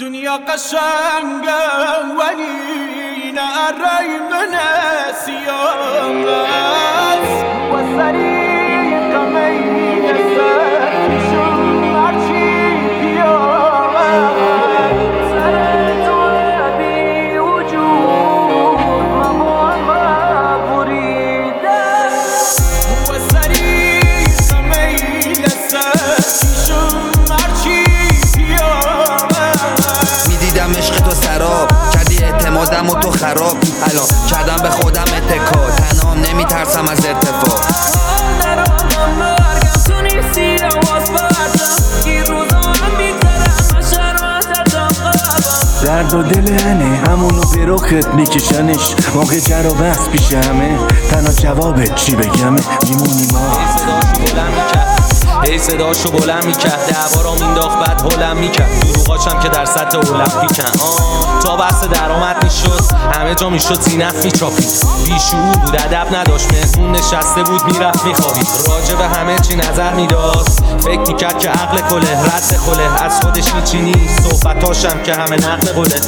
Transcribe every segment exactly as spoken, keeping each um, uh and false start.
دنیا قشنگه ولی نعره من سیاه است و سریق میسر پیشم هرچی بیاد سر تو بی وجود ممام بریده و سریق میسر پیشم هرچی بیاد میدیدم عشق تو سراب کردی اعتمادم و تو خراب الان کردم به خودم اتکا تنهام نمیترسم از ارتفاع درد و دل هنه همونو به رخت میکشنش موقع جر و بحث پیش همه تنها جوابت چی بگمه میمونی ما ای صداشو بلند میکرد دعوارا مینداخت بعد هلم میکرد دروغاشم که در سطح المپیکن تا بحث درآمد میشد همه جا میشد زینف میچاپید بیشعور بود ادب نداشت مهمون نشسته بود میرفت میخوابید راجع به همه چی نظر میداد فکر میکرد که عقل کله رد خله از خودش هیچی نیست صحبتاشم که همه نقل قله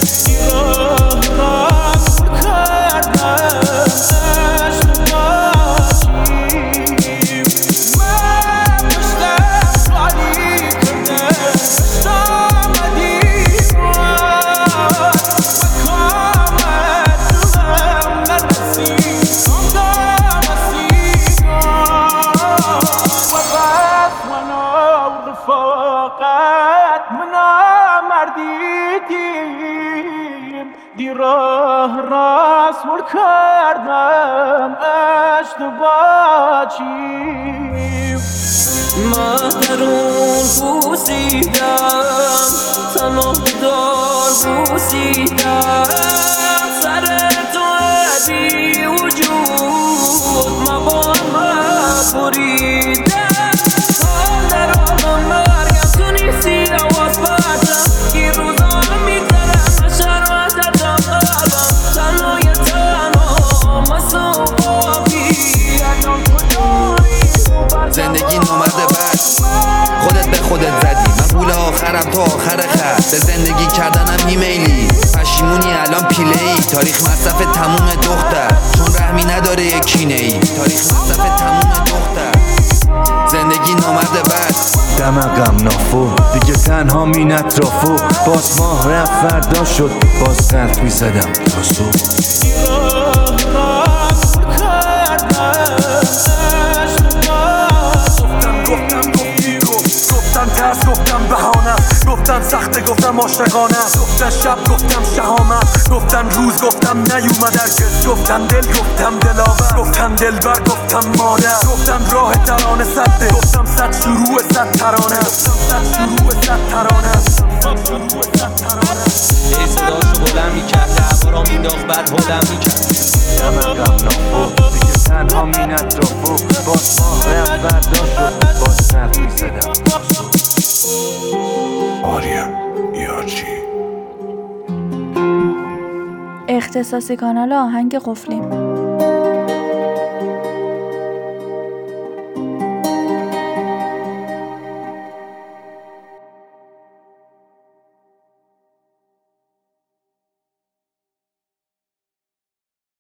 دی راه راست مر کردم اشتباه چیم ما درون بوسیدم تنها دار بوسیدم سر تو بی وجود ما با هم بریدم حال در آن مرگم تو نیستی آواز بردم این روزا میگذرم شرمت دردم قلبم تنهای تنها مسا بابی الان کجایی زندگی نامرد بد خودت به خودت زدی من پول آخرم تو آخر خط به زندگی کردنم ایمیلی پشیمونی الان پیله ای تاریخ مصرف تموم دختر چون رحمی نداره یک کینه ای تاریخ مصرف تموم دختر زندگی نامرد بد دمقم نافو دیگه تنها مین اطرافو باز ماه رفت فردا شد باز قلب میزدم تا صبح گفتم بهانم گفتن سخته گفتم عاشقانم گفتن شب گفتم شهامت گفتن روز گفتم نیومد هرگز گفتن دل گفتم دلاور گفتن دلبر گفتم مادر گفتم راه ترانه سده گفتم صد شروع صد ترانه گفتم صد شروع صد ترانه صد شروع صد ترانه ای صداشو بلند میکرد دعوارا مینداخت بعد هلم میکرد دمقم نافو دیگه تنها مین اطرافو باز ماه رفت فردا شد باز قلب میزدم آریا یارچی اختصاصی کانال آهنگ قفلی.